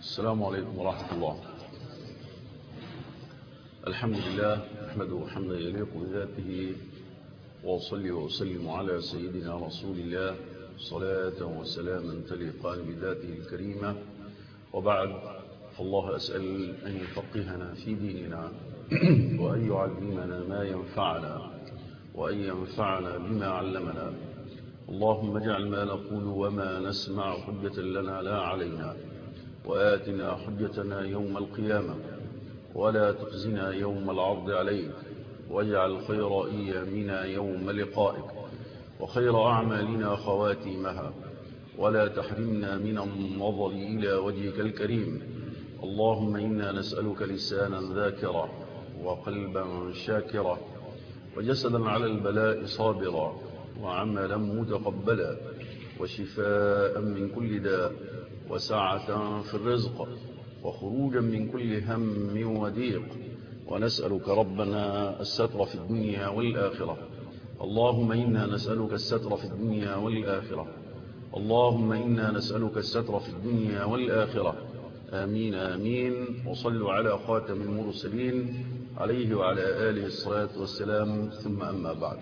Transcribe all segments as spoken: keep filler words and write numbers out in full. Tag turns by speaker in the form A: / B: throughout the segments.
A: السلام عليكم ورحمة الله. الحمد لله نحمده حمدا يليق بذاته، وأصلي وأسلم على سيدنا رسول الله صلاة وسلاما تليقان بذاته الكريمة، وبعد، فالله أسأل أن يفقهنا في ديننا وأن يعلمنا ما ينفعنا وأن ينفعنا بما علمنا. اللهم اجعل ما نقول وما نسمع حجة لنا لا علينا، وآتنا حجتنا يوم القيامة، ولا تخزنا يوم العرض عليك، واجعل خير أيامنا يوم لقائك، وخير أعمالنا خواتيمها، ولا تحرمنا من النظر إلى وجهك الكريم. اللهم إنا نسألك لسانا ذاكرا، وقلبا شاكرا، وجسدا على البلاء صابرا، وعملا متقبلا، وشفاء من كل داء، وسعة في الرزق، وخروجا من كل هم وضيق. ونسألك ربنا الستر في الدنيا والآخرة. اللهم إنا نسألك الستر في الدنيا والآخرة. اللهم إنا نسألك الستر في الدنيا والآخرة. آمين آمين. وصلوا على خاتم المرسلين عليه وعلى آله الصلاة والسلام، ثم أما بعد.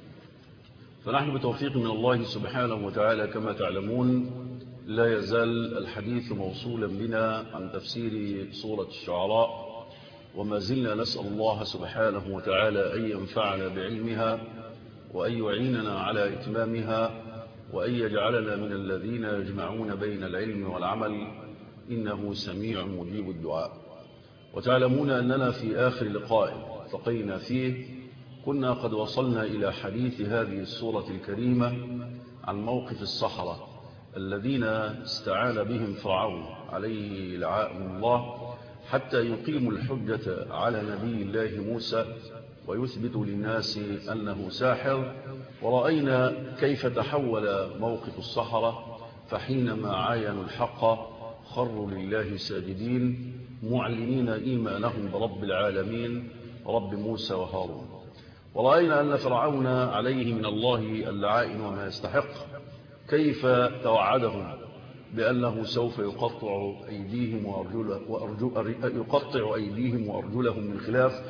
A: فنحن بتوفيق من الله سبحانه وتعالى كما تعلمون لا يزال الحديث موصولا بنا عن تفسير سورة الشعراء، وما زلنا نسأل الله سبحانه وتعالى أن ينفعنا بعلمها، وأن يعيننا على إتمامها، وأن يجعلنا من الذين يجمعون بين العلم والعمل، إنه سميع مجيب الدعاء. وتعلمون أننا في آخر لقاء التقينا فيه كنا قد وصلنا إلى حديث هذه السورة الكريمة عن موقف السحرة الذين استعان بهم فرعون عليه لعائن الله حتى يقيموا الحجة على نبي الله موسى ويثبتوا للناس أنه ساحر. ورأينا كيف تحول موقف السحرة، فحينما عاينوا الحق خروا لله ساجدين معلنين إيمانهم برب العالمين رب موسى وهارون. ورأينا أن فرعون عليه من الله اللعائن وما يستحق، كيف توعدهم بأنه سوف يقطع أيديهم وأرجل يقطع أيديهم وأرجلهم من خلاف،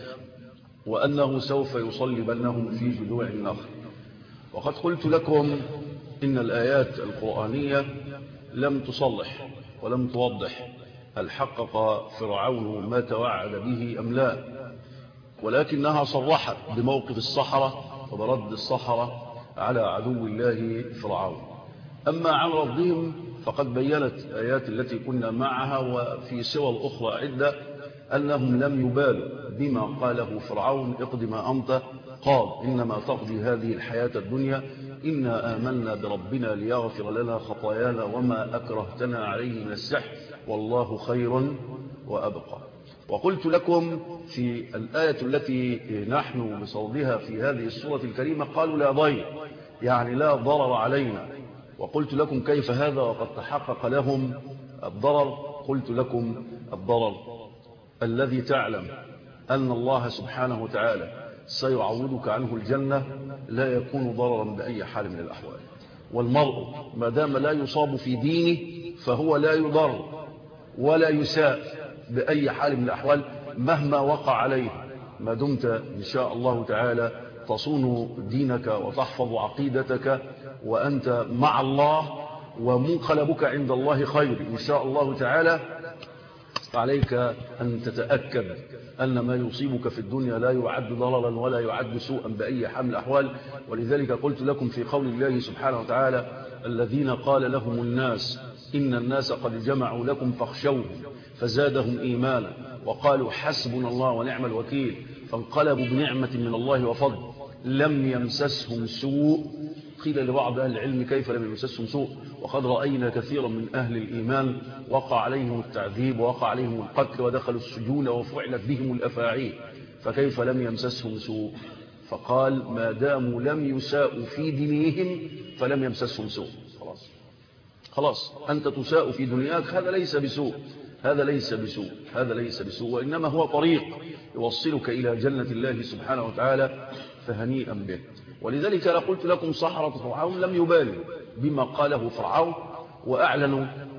A: وأنه سوف يصلبنهم في جذوع النخل. وقد قلت لكم إن الآيات القرآنية لم تصلح ولم توضح هل حقق فرعون ما توعد به أم لا، ولكنها صرحت بموقف السحرة وبرد السحرة على عدو الله فرعون. أما عن ردهم فقد بيّنت آيات التي كنا معها وفي سور أخرى عدة أنهم لم يبالوا بما قاله فرعون اقض ما أنت قال إنما تقضي هذه الحياة الدنيا إنا آمنا بربنا ليغفر لنا خطايانا وما أكرهتنا عليه من السحر والله خير وأبقى. وقلت لكم في الآية التي نحن بصددها في هذه السورة الكريمة قالوا لا ضير، يعني لا ضرر علينا. وقلت لكم كيف هذا وقد تحقق لهم الضرر. قلت لكم الضرر الذي تعلم أن الله سبحانه وتعالى سيعوضك عنه الجنة لا يكون ضررا بأي حال من الأحوال. والمرء ما دام لا يصاب في دينه فهو لا يضر ولا يساء بأي حال من الأحوال مهما وقع عليه، ما دمت إن شاء الله تعالى تصون دينك وتحفظ عقيدتك وأنت مع الله ومنقلبك عند الله خير إن شاء الله تعالى. فعليك أن تتأكد أن ما يصيبك في الدنيا لا يعد ضررا ولا يعد سوءا بأي حال من الأحوال. ولذلك قلت لكم في قول الله سبحانه وتعالى الذين قال لهم الناس إن الناس قد جمعوا لكم فاخشوهم فزادهم إيمانا وقالوا حسبنا الله ونعم الوكيل فانقلبوا بنعمة من الله وفضل لم يمسسهم سوء. قيل لبعض أهل العلم كيف لم يمسسهم سوء وقد رأينا كثيرا من أهل الإيمان وقع عليهم التعذيب ووقع عليهم القتل ودخلوا السجون وفعلت بهم الأفاعيل، فكيف لم يمسسهم سوء؟ فقال ما داموا لم يساءوا في دينهم فلم يمسسهم سوء. خلاص خلاص أنت تساء في دنياك، هذا ليس بسوء، هذا ليس بسوء، هذا ليس بسوء، وإنما هو طريق يوصلك إلى جنة الله سبحانه وتعالى، فهنيئا به. ولذلك أنا قلت لكم سحرة فرعون لم يبالوا بما قاله فرعون وأعلنوا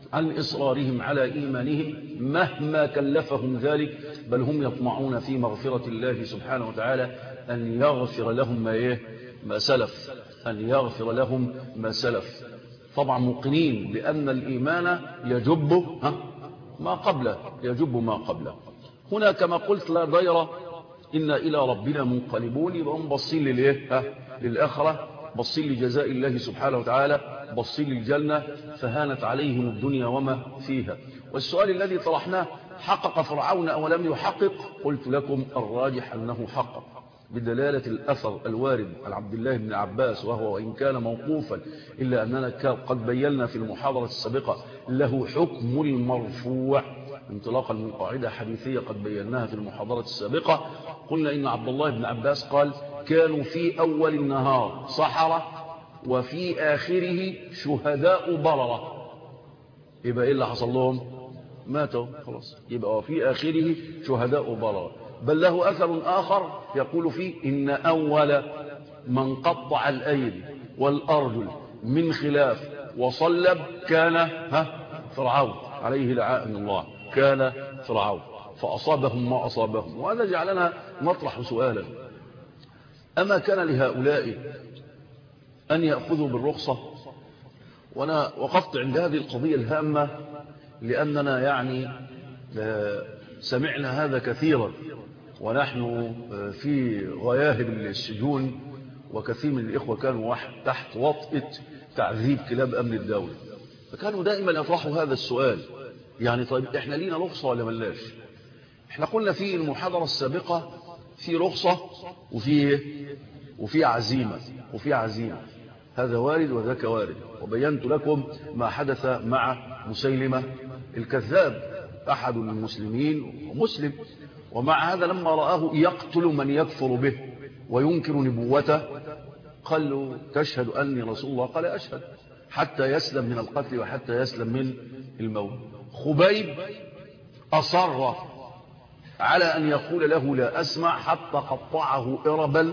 A: عن إصرارهم على إيمانهم مهما كلفهم ذلك، بل هم يطمعون في مغفرة الله سبحانه وتعالى أن يغفر لهم ما, إيه؟ ما سلف أن يغفر لهم ما سلف. طبعا موقنين لأن الإيمان يجب ها ما قبله يجب ما قبله. هنا كما قلت لا ضير إن إلى ربنا منقلبون، يبقى بصين للإيه للآخرة، بصين لجزاء الله سبحانه وتعالى، بصين للجنة، فهانت عليهم الدنيا وما فيها. والسؤال الذي طرحناه حقق فرعون أو لم يحقق؟ قلت لكم الراجح أنه حقق بدلالة الأثر الوارد عن عبد الله بن عباس، وهو وإن كان موقوفا إلا أننا قد بينا في المحاضرة السابقة له حكم المرفوع انطلاقا من قاعدة حديثية قد بيناها في المحاضرة السابقة. قلنا إن عبد الله بن عباس قال كانوا في أول النهار سحرة وفي آخره شهداء بررة. يبقى إيه اللي حصل لهم؟ ماتوا خلاص. يبقى وفي آخره شهداء بررة. بل له أثر آخر يقول فيه إن أول من قطع الأيدي والأرجل من خلاف وصلب كان ها فرعون عليه لعائن الله، كان فرعون فأصابهم ما أصابهم. وهذا جعلنا نطرح سؤالا: أما كان لهؤلاء أن يأخذوا بالرخصة؟ وأنا وقفت عند هذه القضية الهامة لأننا يعني سمعنا هذا كثيرا ونحن في غياهب السجون، وكثير من الإخوة كانوا تحت وطئة تعذيب كلاب أمن الدولة، فكانوا دائما يطرحوا هذا السؤال: يعني طيب إحنا لينا رخصة ولا ملاش؟ إحنا قلنا في المحاضرة السابقة في رخصة وفي وفي عزيمة وفي عزيمة، هذا وارد وذاك وارد. وبينت لكم ما حدث مع مسيلمة الكذاب أحد المسلمين ومسلم، ومع هذا لما رآه يقتل من يكفر به وينكر نبوته قال له: تشهد أني رسول الله؟ قال: أشهد، حتى يسلم من القتل وحتى يسلم من الموت. خبيب أصر على أن يقول له: لا أسمع، حتى قطعه إربا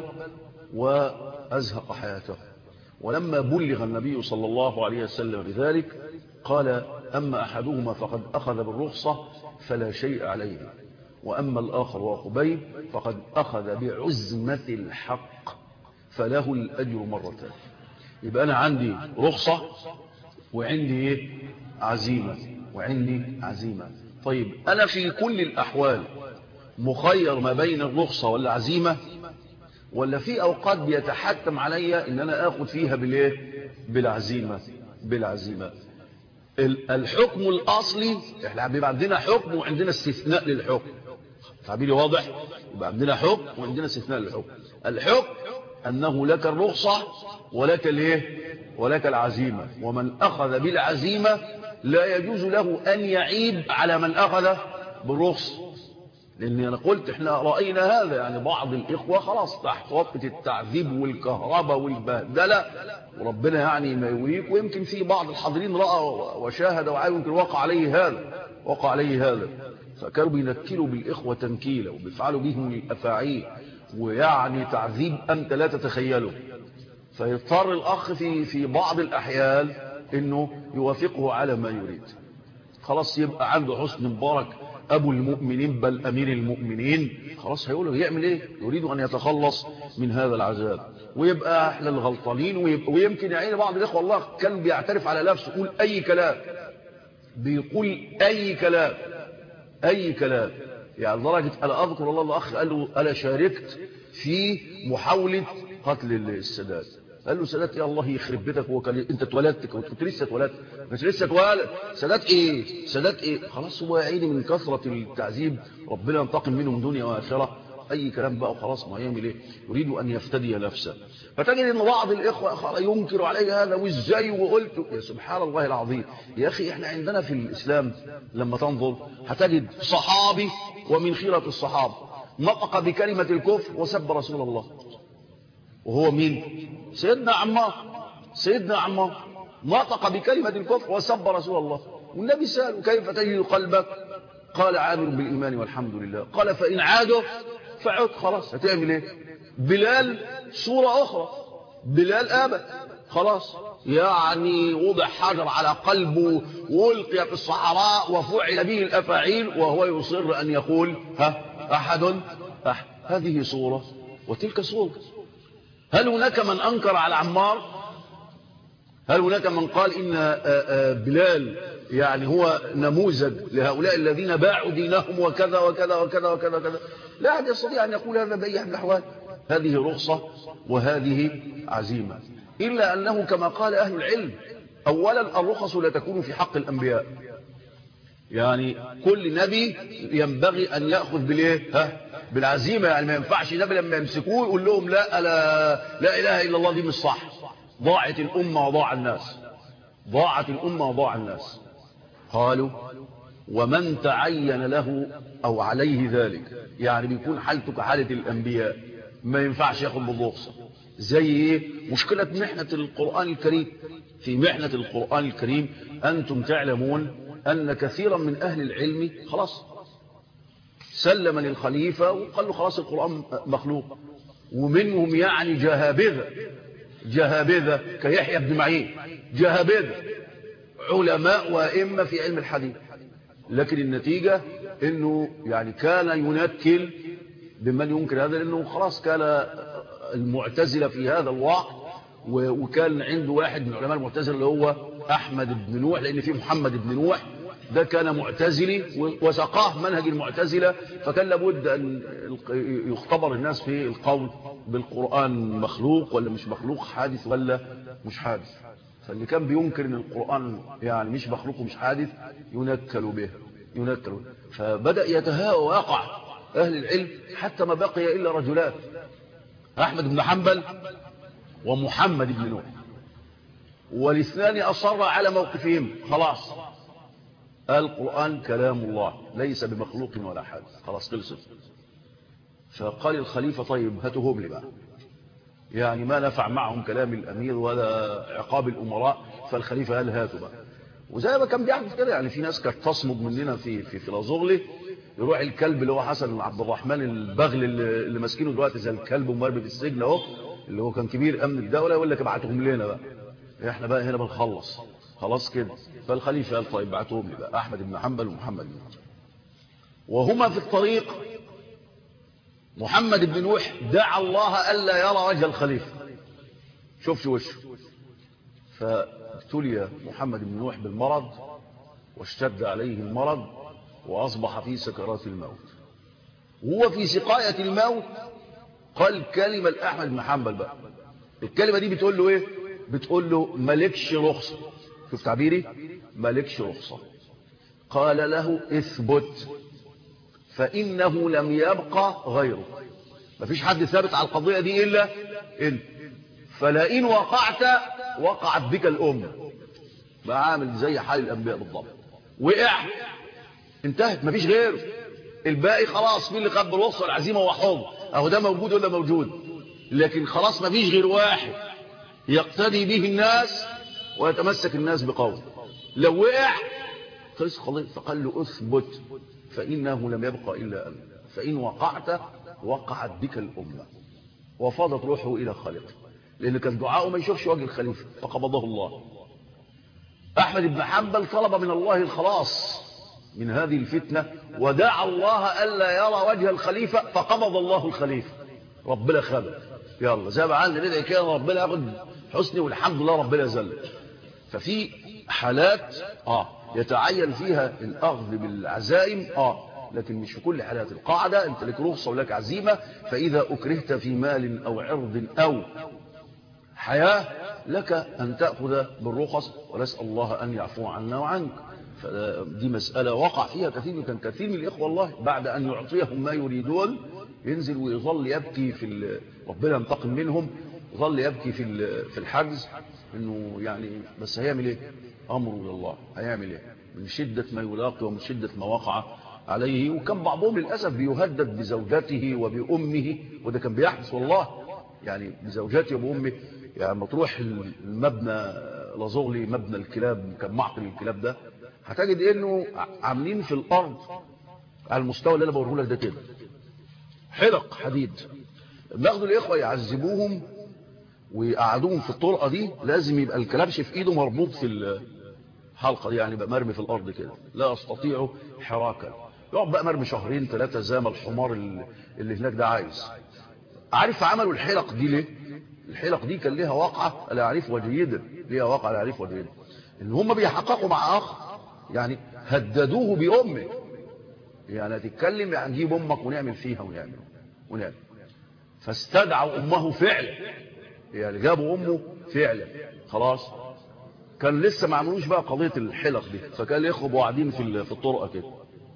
A: وأزهق حياته. ولما بلغ النبي صلى الله عليه وسلم بذلك قال: أما أحدهما فقد أخذ بالرخصة فلا شيء عليه، وأما الآخر وخبيب فقد أخذ بعزمة الحق فله الأجر مرتين. يبقى أنا عندي رخصة وعندي عزيمة وعندي عزيمة. طيب أنا في كل الأحوال مخير ما بين الرخصة والعزيمة، ولا في أوقات بيتحتم علي إن أنا أخذ فيها بالإيه؟ بالعزيمة بالعزيمة. الحكم الأصلي إحنا بيبقى عندنا حكم وعندنا استثناء للحكم، تعبيري واضح؟ يبقى عندنا حكم وعندنا استثناء للحكم. الحكم أنه لك الرخصة ولك الإيه؟ ولك العزيمة، ومن أخذ بالعزيمة لا يجوز له أن يعيب على من أخذ بالرخصة. لأن أنا قلت إحنا رأينا هذا، يعني بعض الإخوة خلاص تحت وطئة التعذيب والكهرباء والبهدلة، وربنا يعني ما يوريك، ويمكن في بعض الحاضرين رأى وشاهد وعايز يمكن وقع عليه هذا وقع عليه هذا فكانوا بينكلوا بالإخوة تنكيلة وبيفعلوا بهم الأفاعيل، ويعني تعذيب أنت لا تتخيله. فيضطر الأخ في في بعض الأحيان إنه يوافقه على ما يريد. خلاص يبقى عنده حسن مبارك أبو المؤمنين بل أمير المؤمنين، خلاص هيقوله يعمل إيه؟ يريد أن يتخلص من هذا العذاب، ويبقى إحنا الغلطانين. ويمكن يعني بعض الإخوة الله كان بيعترف على نفسه، يقول أي كلام، بيقول أي كلام أي كلام يعني لدرجة أنا أذكر الله الأخ قال له: أنا شاركت في محاولة قتل السادات. قال له: السادات يا الله يخرب بيتك، هو كان انت اتولدت كنت لسه اتولدت مش لسه اتولد سادات ايه سادات ايه خلاص هو يا عيني من كثرة التعذيب ربنا ينتقم منه من دنيا واخره. اي كلام بقى وخلاص، ما يعمل ايه؟ يريد ان يفتدي نفسه. فتجد ان بعض الاخوه ينكر عليه هذا، وازاي وقلت يا سبحان الله العظيم. يا اخي احنا عندنا في الاسلام لما تنظر هتجد صحابي ومن خيرة الصحابه نطق بكلمة الكفر وسب رسول الله، وهو مين؟ سيدنا عمار سيدنا عمار نطق بكلمة الكفر وسب رسول الله، والنبي سأله: كيف تجد قلبك؟ قال: عامر بالإيمان والحمد لله. قال: فإن عادوا فعد. خلاص هتعمل ايه؟ بلال صورة أخرى، بلال آبى خلاص يعني وضع حجر على قلبه وألقي في الصحراء وفعل به الأفاعيل وهو يصر أن يقول ها أحد أحد. هذه صورة وتلك صورة. هل هناك من أنكر على عمار؟ هل هناك من قال إن بلال يعني هو نموذج لهؤلاء الذين باعوا دينهم وكذا وكذا وكذا وكذا وكذا؟ لا أحد يستطيع أن يقول هذا بأي حال من الأحوال. هذه رخصة وهذه عزيمة، إلا أنه كما قال أهل العلم أولا الرخص لا تكون في حق الأنبياء، يعني كل نبي ينبغي أن يأخذ بالإيه؟ ها بالعزيمة. يعني ما ينفعش نبي لما يمسكوه يقول لهم لا لا لا إله إلا الله، دي مش صح. ضاعت الأمة وضاع الناس، ضاعت الأمة وضاع الناس. قالوا ومن تعين له أو عليه ذلك، يعني بيكون حالته كحالة الأنبياء، ما ينفعش ياخد بالرخصة. زي ايه؟ مشكلة محنة القرآن الكريم. في محنة القرآن الكريم أنتم تعلمون أن كثيرا من أهل العلم خلاص سلم للخليفة وقال له خلاص القرآن مخلوق، ومنهم يعني جهابذة جهابذة كيحيى بن معين، جهابذة علماء وأئمة في علم الحديث، لكن النتيجة انه يعني كان ينكل بمن ينكر هذا، لانه خلاص كان المعتزلة في هذا الوقت، وكان عنده واحد من علماء المعتزلة اللي هو أحمد بن نوح، لأن في محمد بن نوح ده كان معتزلي وسقاه منهج المعتزلة، فكان لابد أن يختبر الناس في القول بالقرآن مخلوق ولا مش مخلوق، حادث ولا مش حادث. فاللي كان بينكر ان القرآن يعني مش مخلوق ومش حادث ينكل به ينكل به. فبدأ يتهاوى ويقع أهل العلم حتى ما بقي إلا رجلان، أحمد بن حنبل ومحمد بن نوح، والاثنان أصر على موقفهم. خلاص القرآن كلام الله ليس بمخلوق ولا حادث، خلاص خلصت. فقال الخليفة طيب هاتوهم لي بقى، يعني ما نفع معهم كلام الأمير ولا عقاب الأمراء، فالخليفة قال هاتوا بقى. وزي ما كان بيحدث كده، يعني في ناس كانت تصمد مننا في في في لازغلي، يروح الكلب اللي هو حسن عبد الرحمن البغل اللي ماسكينه دلوقتي زي الكلب ومرمي في السجن اهو، اللي هو كان كبير امن الدوله، يقول لك ابعتهم لنا بقى، احنا بقى هنا بنخلص خلاص كده. فالخليفه قال طيب ابعتهم لي بقى احمد بن حنبل ومحمد بن نوح. وهما في الطريق محمد بن نوح دعا الله الا يرى وجه الخليفه، شوفش وشه. فابتلي محمد بن نوح بالمرض واشتد عليه المرض وأصبح في سكرات الموت. وهو في سقاية الموت قال كلمة لأحمد بن حنبل بقى، الكلمة دي بتقول له ايه؟ بتقول له مالكش رخصة. شوف تعبيري، مالكش رخصة. قال له اثبت فإنه لم يبقى غيره، مفيش حد ثابت على القضية دي إلا انت، فلئن وقعت وقعت بك الأمة. بقى عامل زي حال الأنبياء بالضبط، وقع انتهت مفيش غيره، الباقي خلاص مين اللي خد بالوصفه العزيمه وحوض اهو ده موجود ولا موجود، لكن خلاص مفيش غير واحد يقتدي به الناس ويتمسك الناس بقوله. لو وقع خلص خلاص. فقال له اثبت فانه لم يبقى الا انت، فان وقعت وقعت بك الامه. وفاضت روحه الى خالقه، لان كان دعاءه ما يشوفش وجه الخليفه فقبضه الله. احمد بن حنبل طلب من الله الخلاص من هذه الفتنة ودعا الله ألا يرى وجه الخليفة فقبض الله الخليفة. ربنا خبر يلا زي ما عندنا ندعي كده ربنا ياخد حسني والحمد لله ربنا زل. ففي حالات اه يتعين فيها الأخذ بالعزائم اه لكن مش في كل حالات. القاعدة انت لك رخصة ولك عزيمة، فإذا أكرهت في مال أو عرض أو حياة لك أن تأخذ بالرخص، ونسأل الله أن يعفو عنا وعنك. فدي مسألة وقع فيها كثير، كان كثير من الإخوة والله بعد أن يعطيهم ما يريدون ينزل ويظل يبكي في ربنا ينتقم منهم، يظل يبكي في في الحجز إنه يعني بس هيعمل إيه؟ أمره إلى الله، هيعمل إيه؟ من شدة ما يلاقي ومن شدة ما وقع عليه. وكان بعضهم للأسف بيهدد بزوجته وبأمه، وده كان بيحدث والله، يعني بزوجته وبأمه. يعني ما تروح المبنى لازغلي مبنى الكلاب، كان معقل الكلاب ده، هتجد انه عاملين في الارض على المستوى اللي انا بوريه لك ده كده حلق حديد، بياخدوا الاخوه يعذبوهم وقعدوهم في الطرقة دي لازم يبقى الكلبش في ايده مربوط في الحلقة دي، يعني يبقى مرمي في الارض كده لا يستطيع حراكا. يقعد بقى مرمي شهرين ثلاثة زي ما الحمار اللي هناك ده عايز. عارف عملوا الحلق دي ليه؟ الحلق دي كان ليها واقعة لا يعرفها جيدا، ليها واقعة لا يعرفها جيدا، ان هم بيحققوا مع اخ يعني هددوه بأمه، يعني هتتكلم يعني نجيب امك ونعمل فيها ونعمل ونعمل. فاستدعوا امه فعلا، يعني جابوا امه فعلا خلاص. كان لسه ما عملوش بقى قضيه الحلق دي، فكان الاخوه قاعدين في في الطرقه كده.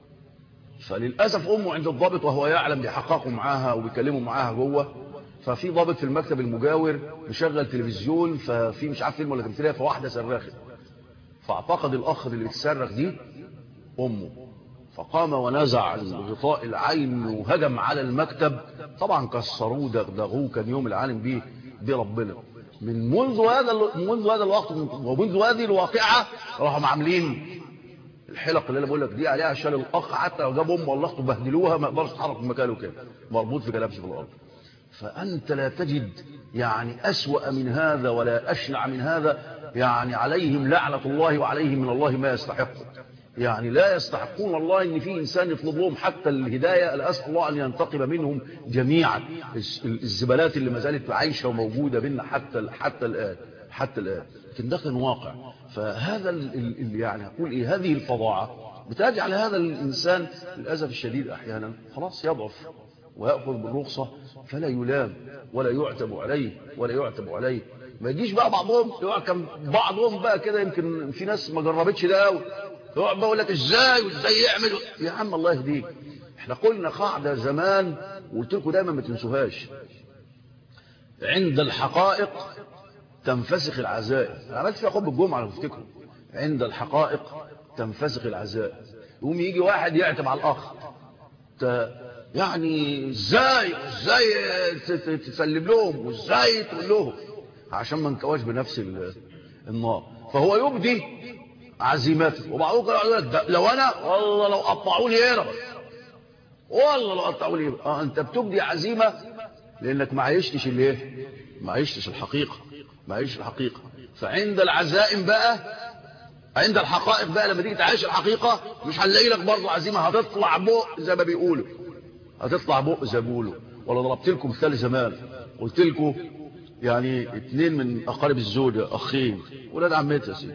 A: فللاسف امه عند الضابط وهو يعلم بيحققوا معاها وبيكلموا معاها جوه. ففي ضابط في المكتب المجاور مشغل تلفزيون، ففي مش عارف فيلم ولا تمثيليه، فواحده صرخت، فاعتقد الاخ اللي بتصرخ دي امه، فقام ونزع غطاء العين وهجم على المكتب. طبعا كسروه دغدغوه، كان يوم العالم بيه بربنا. من منذ هذا منذ هذا الوقت ومنذ هذه الواقعه راحوا عاملين الحلق اللي انا بقول لك دي عليها عشان الاخ حتى لو جاب امه والله اخته بهدلوها ما يقدرش يتحرك من مكانه كده، مربوط في كلبش في الارض. فانت لا تجد يعني اسوأ من هذا ولا اشنع من هذا. يعني عليهم لعنه الله وعليهم من الله ما يستحقون، يعني لا يستحقون الله ان في انسان يطلب لهم حتى الهدايه. لا اسال الله ان ينتقم منهم جميعا، الزبالات اللي ما زالت عايشه وموجوده بينا حتى حتى الان حتى الان لكن ده كان واقع. فهذا اللي يعني اقول ايه، هذه الفظاعه بتجعل هذا الانسان للاسف الشديد احيانا خلاص يضعف وياخذ بالرخصه، فلا يلام ولا يعتب عليه ولا يعتب عليه. ما يجيش بقى بعضهم كان بعضهم بقى كده، يمكن في ناس ما جربتش ده قوي، يقعد بقول لك ازاي وازاي يعمل. يا عم الله يهديك، احنا قلنا قاعده زمان وقلت لكم دايما ما تنسوهاش: عند الحقائق تنفسخ العزائم. عملت فيها خطبه الجمعه لو تفتكروا، عند الحقائق تنفسخ العزائم. يقوم يجي واحد يعتب على الاخ، يعني ازاي ازاي تسلم لهم وازاي تقول لهم عشان ما نكواش بنفس النار. فهو يبدي عزيمته، وبعضهم كانوا يقول لك لو انا والله لو قطعوني هنا بس والله لو قطعوني هنا. اه انت بتبدي عزيمه لانك ما عيشتش الايه، ما عيشتش الحقيقه، ما عيشتش الحقيقه. فعند العزائم بقى، عند الحقائق بقى لما تيجي تعيش الحقيقه مش هنلاقي لك برضه عزيمه، هتطلع بق زي ما بيقولوا، هتطلع بق زي ما بيقولوا. ولا ضربت لكم مثال زمان قلت لكم يعني اتنين من اقارب الزوجه، اخين ولاد عمتها سيدي،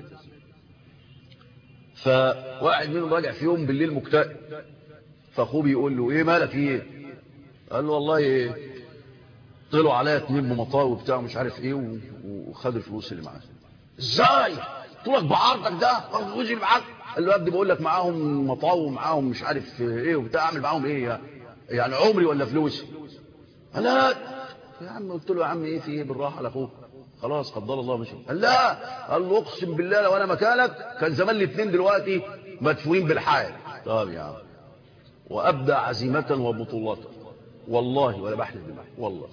A: فواحد منهم راجع في يوم بالليل مكتئب، فاخوه بيقول له ايه مالك ايه؟ قال له والله إيه؟ طلعوا عليا اتنين بمطاوي بتاع مش عارف ايه وخدوا الفلوس اللي معاه. ازاي طولك بعرضك ده الفلوس اللي معاك؟ قال له يا ابني بقول لك معاهم مطاوي ومعاهم مش عارف ايه وبتاع، اعمل معاهم ايه يعني؟ يعني عمري ولا فلوسي؟ قال لا يا عم. قلت له يا عم ايه في ايه، بالراحه على اخوك خلاص قدر الله مشي. قال لا، قال له اقسم بالله لو انا مكانك كان زمان الاثنين دلوقتي مدفونين بالحال. طب يا عم، وابدع عزيمه وبطولات والله ولا بحلف بالله والله.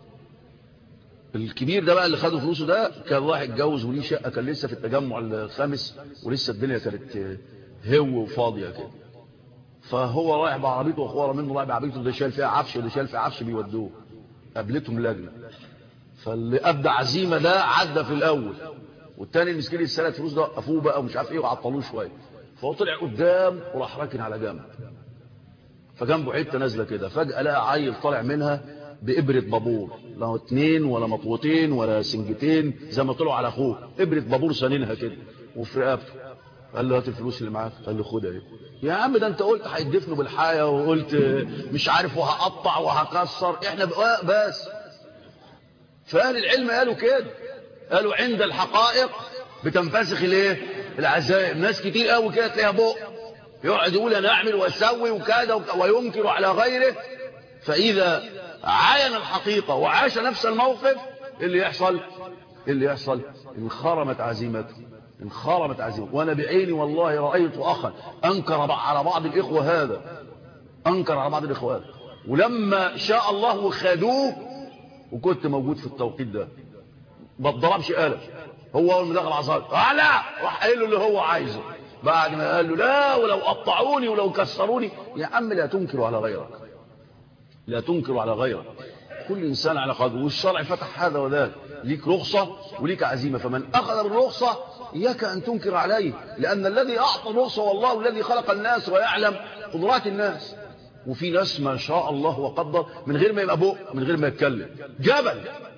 A: الكبير ده بقى اللي خدوا فلوسه ده كان واحد اتجوز وليه شقه، كان لسه في التجمع الخامس ولسه الدنيا كانت هو وفاضيه كده. فهو رايح بعربيته واخوه منه رايح بعربيته، ده شايل فيها عفش وده شايل فيها عفش، بيودوه قابلتهم لجنه. فاللي ابدع عزيمه ده عدى في الاول، والتاني المسكين اللي سرق فلوس ده وقفوه بقى ومش عارف ايه وعطلوه شويه. فهو طلع قدام وراح راكن على جنب، فجنبه حته نازله كده، فجاه لقى عيل طالع منها بابره بابور، لا اتنين ولا مطوتين ولا سنجتين زي ما طلعوا على اخوه، ابره بابور سنينها كده وفي رقبته. قال له هات الفلوس اللي معاك. قال له خدها اهي. يا عم ده انت قلت هيدفنوا بالحياه وقلت مش عارف وهقطع وهكسر، احنا بس. فاهل العلم قالوا كده، قالوا عند الحقائق بتنفسخ الايه، العزائم. ناس كتير قوي كده تلاقيها بق يقعد يقول انا اعمل واسوي وكذا وينكر على غيره، فاذا عاين الحقيقه وعاش نفس الموقف اللي يحصل اللي يحصل انخرمت عزيمته، انخرمت عزيمته. وانا بعيني والله رايت اخا انكر على بعض الاخوه هذا، انكر على بعض الاخوات، ولما شاء الله خدوه وكنت موجود في التوقيت ده ما اتضربش قلم. هو اول ما دخل عصايه لا راح قايل له اللي هو عايزه، بعد ما قال له لا ولو قطعوني ولو كسروني. يا عم لا تنكروا على غيرك، لا تنكروا على غيرك. كل إنسان على قدره، والشرع فتح هذا وذاك، ليك رخصة وليك عزيمة، فمن أخذ بالرخصة إياك أن تنكر عليه، لأن الذي أعطى الرخصة والله الذي خلق الناس ويعلم قدرات الناس. وفي ناس ما شاء الله وقدر من غير ما يبقى بق، من غير ما يتكلم، جبل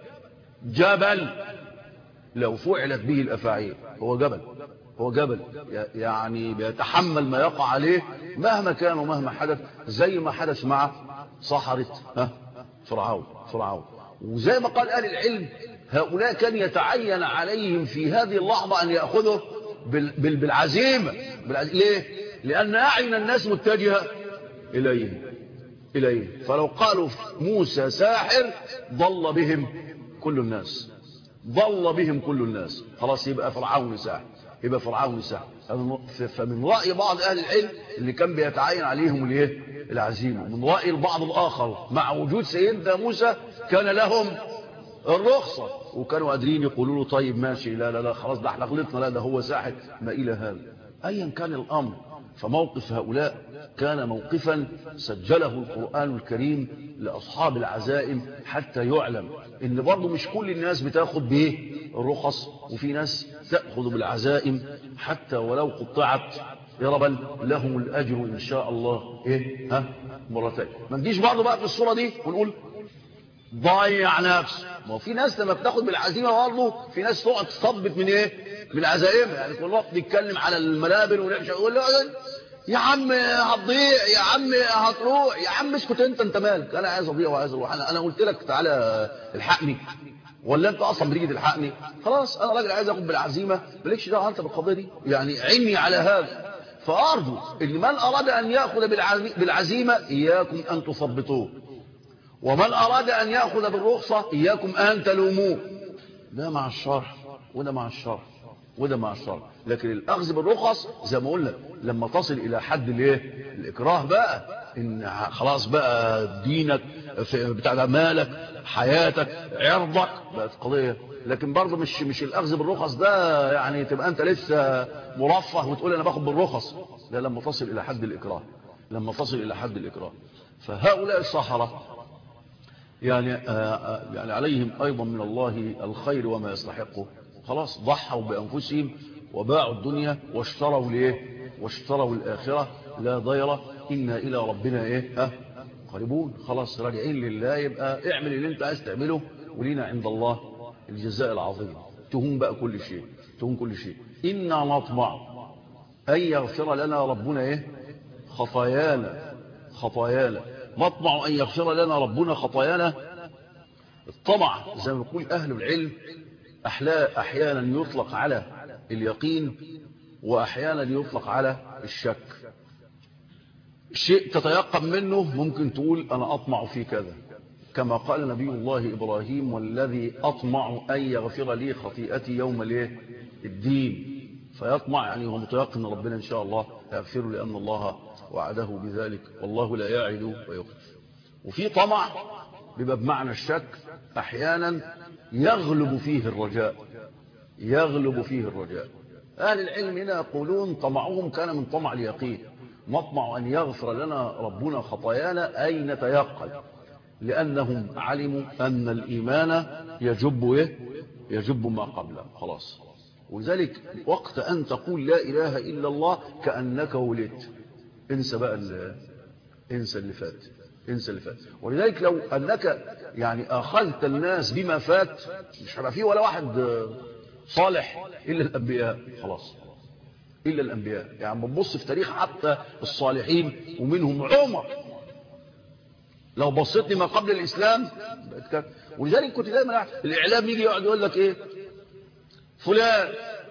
A: جبل لو فعلت به الأفاعيل هو جبل، هو جبل يعني بيتحمل ما يقع عليه مهما كان ومهما حدث، زي ما حدث مع سحرة ها فرعون فرعون وزي ما قال أهل العلم هؤلاء كان يتعين عليهم في هذه اللحظة أن يأخذوا بالعزيمة. ليه؟ لأن أعين الناس متجهة إليه إليه فلو قالوا موسى ساحر ضل بهم كل الناس، ضل بهم كل الناس، خلاص يبقى فرعون ساحر، يبقى فرعون ساحر. فمن رأي بعض أهل العلم اللي كان بيتعين عليهم الايه العزيمة، من رأي البعض الآخر مع وجود سيدنا موسى كان لهم الرخصة وكانوا قادرين يقولوا له طيب ماشي، لا لا لا خلاص ده احنا غلطنا، لا ده هو ساحر، ما إلى هذا. أيا كان الأمر، فموقف هؤلاء كان موقفا سجله القرآن الكريم لأصحاب العزائم، حتى يعلم ان برضه مش كل الناس بتاخد به الرخص، وفي ناس تأخذ بالعزائم حتى ولو قطعت يربا لهم الأجر إن شاء الله إيه ها مرتين. ما نجيش برضه بقى في الصورة دي ونقول ضيع نفسه، ما هو في ناس لما بتاخد بالعزيمة برضه في ناس تقعد تصبت من ايه من العزائم، يعني كل وقت نتكلم على الملابن ونمشي يقول له يا عم هتضيع، يا عم هتروح، يا عم اسكت انت انت مالك، انا عايز اضيع وعايز اروح، انا انا قلت لك تعالى الحقني ولا انت اصلا بتيجي تلحقني؟ خلاص انا راجل عايز اخد بالعزيمه، مالكش دعوه انت بالقضيه دي، يعني عيني على هذا. فارجو ان من اراد ان ياخذ بالعزيمه اياكم ان تثبطوه، ومن اراد ان ياخذ بالرخصه اياكم ان تلوموه. ده مع الشرع وده مع الشرع وده مع الشرع، لكن الاخذ بالرخص زي ما قلنا لما تصل الى حد الايه الاكراه بقى، ان خلاص بقى دينك بتاع مالك حياتك عرضك بقت قضيه. لكن برضه مش مش الاخذ بالرخص ده يعني تبقى انت لسه مرفه وتقول انا باخد بالرخص، ده لما تصل الى حد الاكراه، لما تصل الى حد الاكراه. فهؤلاء السحرة يعني آآ يعني عليهم ايضا من الله الخير وما يستحقه، خلاص ضحوا بانفسهم وباعوا الدنيا واشتروا ليه واشتروا الاخره، لا ضير انا الى ربنا ايه ها قريبون، خلاص راجعين لله، يبقى اعمل اللي انت عايز تعمله ولينا عند الله الجزاء العظيم. تهون بقى كل شيء، تهون كل شيء. انا نطمع ان يغفر لنا ربنا ايه خطايانا خطايانا نطمع ان يغفر لنا ربنا خطايانا. الطمع زي ما يقول اهل العلم احيانا يطلق على اليقين واحيانا يطلق على الشك. شيء تتيقن منه ممكن تقول انا اطمع في كذا، كما قال نبي الله ابراهيم والذي اطمع ان يغفر لي خطيئتي يوم الايه الدين، فيطمع يعني هو متيقن ربنا ان شاء الله يغفر لان الله وعده بذلك والله لا يعد ويخلف. وفي طمع بيبقى بمعنى الشك، احيانا يغلب فيه الرجاء، يغلب فيه الرجاء. اهل العلم هنا يقولون طمعهم كان من طمع اليقين، نطمع ان يغفر لنا ربنا خطايانا اي نتيقن، لانهم علموا ان الايمان يجب ايه يجب ما قبله، خلاص. ولذلك وقت ان تقول لا اله الا الله كانك ولدت، انسى بقى انسى اللي فات انسى اللي فات. ولذلك لو انك يعني اخذت الناس بما فات مش هيبقى فيه ولا واحد صالح الا الانبياء، خلاص الا الانبياء. يعني بنبص في تاريخ حتى الصالحين ومنهم عمر، لو بصيت لما قبل الاسلام. ولذلك كنت دايما الاعلام يجي يقعد يقول لك ايه فلان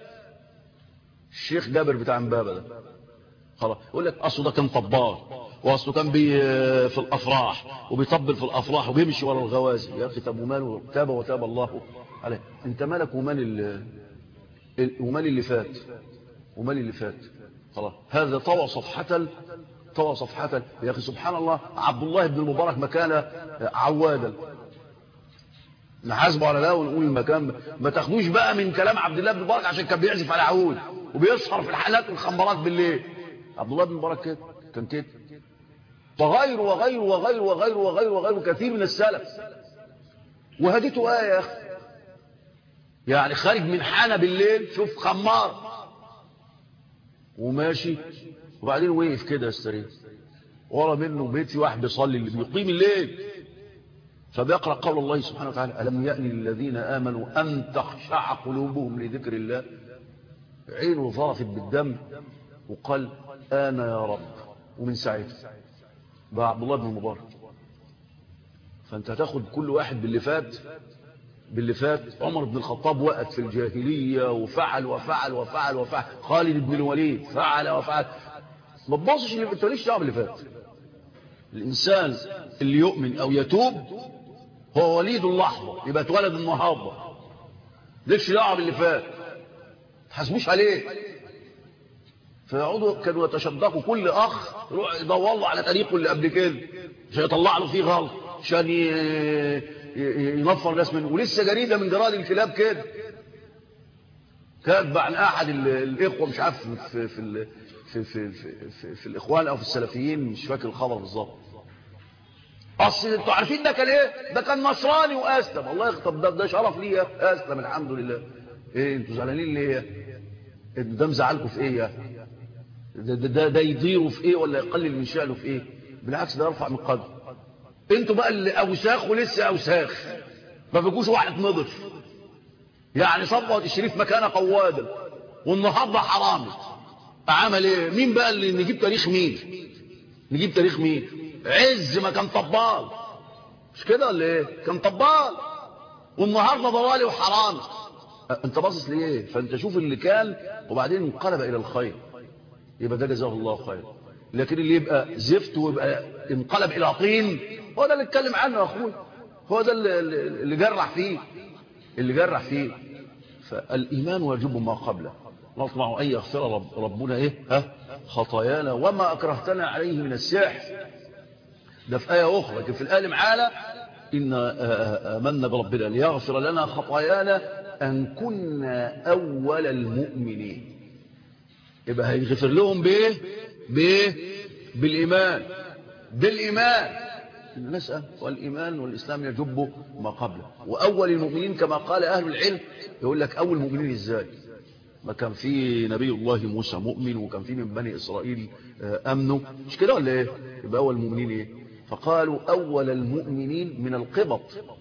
A: الشيخ جابر بتاع امبابه ده، خلاص يقول لك اصله ده كان طبار، واصله كان بي في الافراح وبيطبل في الافراح وبيمشي ورا الغوازي. يا اخي طب وماله، تاب وتاب الله عليه، انت مالك ومال ومال اللي فات ومال اللي فات خلاص. هذا طوى صفحة طوى صفحة. يا اخي سبحان الله، عبد الله بن المبارك مكان عوادا، نحاسبه على ده ونقول المكان. ما تاخدوش بقى من كلام عبد الله بن المبارك عشان كان بيعزف على عود وبيسهر في الحالات والخمرات بالليل. عبد الله بن المبارك كده كان كده، وغيره وغيره وغيره وغيره وغيره وغيره كثير من السلف وهديته ايه يا اخي؟ يعني خارج من حانة بالليل، شوف خمار وماشي، وبعدين وقف كده السرير ورا منه بيت في واحد بيصلي اللي بيقيم الليل، فبيقرأ قول الله سبحانه وتعالى: ألم يأن للذين آمنوا أن تخشع قلوبهم لذكر الله. عينه ضافت بالدم وقال: أنا يا رب. ومن ساعتها بقى عبد الله بن المبارك. فأنت هتاخد كل واحد باللي فات باللي فات. عمر بن الخطاب وقت في الجاهلية وفعل وفعل وفعل وفعل. خالد بن الوليد فعل وفعل. ما تبصش اللي انت ليش دعوه باللي فات. الإنسان اللي يؤمن أو يتوب هو وليد اللحظة، يبقى اتولد النهارده، ليش دعوه باللي فات، تحاسبوش عليه. فيقعدوا كانوا يتشدقوا كل اخ يروح يدور له على طريقه اللي قبل كده عشان يطلع له فيه غلط، عشان ينفر الناس منه. ولسه جريده من جرائد الكلاب كده كاتبه عن احد الاخوه، مش عارف في في في في, في, في, في الاخوان او في السلفيين، مش فاكر الخبر بالظبط. اصل انتوا عارفين ده كان ايه؟ ده كان نصراني واسلم. الله يخطب، ده ده شرف ليه، اسلم الحمد لله. ايه انتوا زعلانين ليه؟ ده مزعلكم في ايه؟ ده, ده, ده, ده يضيروا في ايه ولا يقلل من شأنه في ايه؟ بالعكس ده يرفع من قدره. انتوا بقى اللي اوساخ ولسه اوساخ، ما فيكوش واحد نضف. يعني صبغت الشريف مكان قواده والنهارده حرامي. عمل ايه؟ مين بقى اللي نجيب تاريخ مين؟ نجيب تاريخ مين؟ عز ما كان طبال، مش كده ولا ايه؟ كان طبال والنهارده ضوالي وحرامي. انت باصص ليه؟ فانت شوف اللي كان وبعدين انقلب الى الخير، يبقى ده جزاه الله خير. لكن اللي يبقى زفت ويبقى انقلب الى طين، هو ده اللي اتكلم عنه يا اخوي، هو ده اللي, اللي جرح فيه اللي جرح فيه فالايمان واجب ما قبله. نطمع ان يغفر رب ربنا ايه ها خطايانا وما اكرهتنا عليه من السحر. ده في ايه اخرى. لكن في الايه معانا: ان امنا بربنا ليغفر لنا خطايانا ان كنا اول المؤمنين. يبقى هيغفر لهم بايه؟ بايه؟ بالايمان. بالايمان نسأل. والايمان والاسلام يجب ما قبله. واول المؤمنين كما قال اهل العلم، يقول لك اول المؤمنين ازاي؟ ما كان في نبي الله موسى مؤمن، وكان في من بني اسرائيل امنوا، مش كده ولا ايه؟ يبقى اول المؤمنين ايه؟ فقالوا اول المؤمنين من القبط،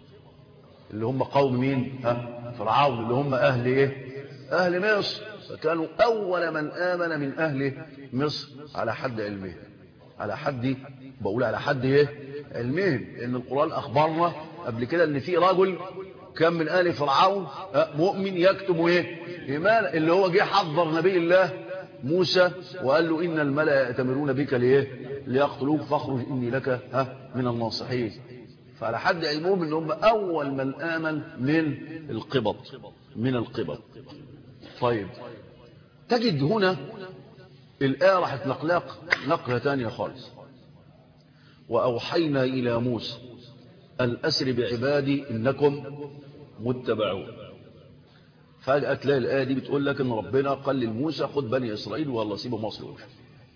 A: اللي هم قوم مين؟ ها فرعون، اللي هم اهل ايه؟ اهل مصر. فكانوا اول من امن من اهل مصر على حد علمهم، على حد بقول على حد ايه؟ علمهم. لان القرآن اخبرنا قبل كده ان في رجل كان من آل فرعون مؤمن يكتم ايه؟ ايمان، اللي هو جه حضر نبي الله موسى وقال له: ان الملأ يأتمرون بك ليه؟ ليقتلوك فاخرج اني لك ها من الناصحين. فعلى حد علمهم ان هم اول من آمن من القبط، من القبط. طيب تجد هنا الآية راح تنقلق نقلة تانية خالص: وأوحينا إلى موسى أن أسر بعبادي إنكم متبعون. فجأة تلاقي الآية دي بتقول لك إن ربنا قال لموسى: خد بني إسرائيل والله سيبوا مصر ومشي.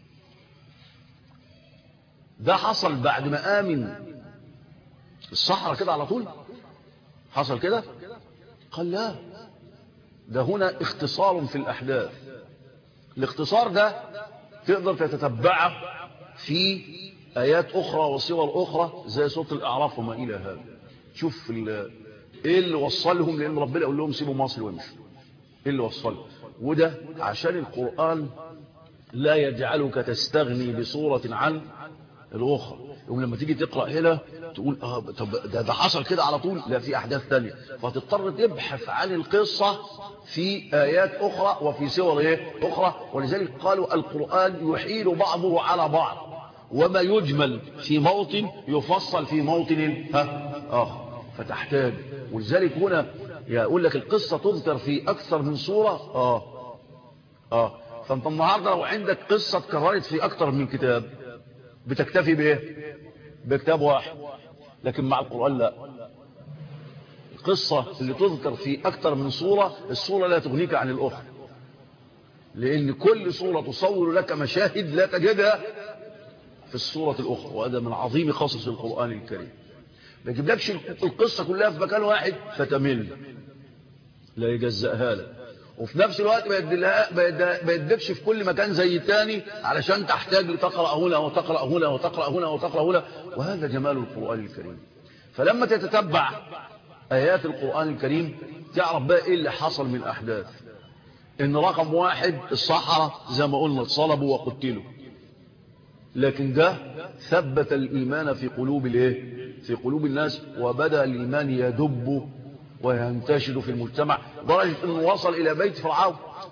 A: ده حصل بعد ما آمن الصحراء كده على طول؟ حصل كده؟ قال لا، ده هنا اختصار في الأحداث. الاختصار ده تقدر تتتبعه في آيات أخرى وصور أخرى زي سورة الأعراف وما إلى هذا. شوف إيه اللي وصلهم، لأن ربنا يقول لهم سيبوا مصر وامشوا. إيه اللي وصلهم؟ وده عشان القرآن لا يجعلك تستغني بصورة عن الأخرى. يوم لما تيجي تقرأ هنا تقول آه طب ده, ده حصل كده على طول، لا في أحداث تانية، فتضطر تبحث عن القصة في آيات أخرى وفي صور إيه أخرى. ولذلك قالوا القرآن يحيل بعضه على بعض، وما يجمل في موطن يفصل في موطن ها آخر، فتحتاج. ولذلك هنا يقول لك القصة تذكر في أكثر من صورة. آه آه فأنت النهاردة لو عندك قصة اتكررت في أكثر من كتاب بتكتفي بإيه؟ بكتاب واحد. لكن مع القرآن لا، القصة اللي تذكر في أكثر من صورة، الصورة لا تغنيك عن الأخرى، لأن كل صورة تصور لك مشاهد لا تجدها في الصورة الأخرى. وهذا من عظيم خصص القرآن الكريم. ما يجيبلكش القصة كلها في مكان واحد فتمل، لا يجزأها لك. وفي نفس الوقت ما يدبش في كل مكان زي الثاني علشان تحتاج لتقرأ هنا وتقرأ هنا وتقرأ هنا وتقرأ هنا. وهذا جمال القرآن الكريم. فلما تتتبع آيات القرآن الكريم تعرف بقى ايه اللي حصل من أحداث. ان رقم واحد الصحراء زي ما قلنا اتصلبوا وقتلوا، لكن ده ثبت الإيمان في قلوب الايه في قلوب الناس، وبدأ الإيمان يدب وينتشر في المجتمع درجة انه وصل الى بيت فرعون.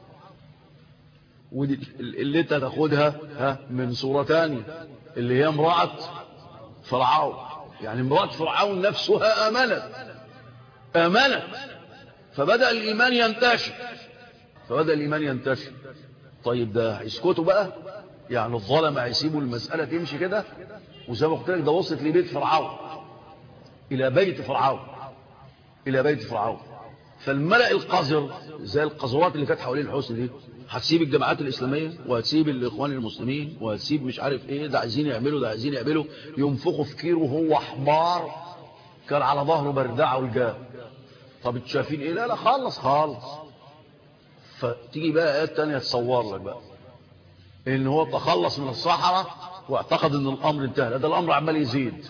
A: ودي اللي انت تاخدها ها من سورة تانية اللي هي امرأة فرعون. يعني امرأة فرعون نفسها امنت امنت فبدأ الايمان ينتشر فبدأ الايمان ينتشر. طيب ده يسكتوا بقى؟ يعني الظلمة هيسيبوا المسألة تمشي كده؟ وزي ما قلت لك ده وصلت لبيت فرعون، الى بيت فرعون الى بيت فرعون. فالملأ القذر زي القذرات اللي كانت حوالين الحسن دي هتسيب الجماعات الإسلامية وهتسيب الإخوان المسلمين وهتسيب مش عارف ايه، ده عايزين يعملوا ده عايزين يعملوا، ينفخوا في كيره وهو حمار كان على ظهره بردعه والجاه. طب انتوا شايفين ايه؟ لا لا خالص خالص. فتيجي بقى آيات تانية تصور لك بقى ان هو تخلص من الصحراء واعتقد ان الامر انتهى. ده الامر عمال يزيد.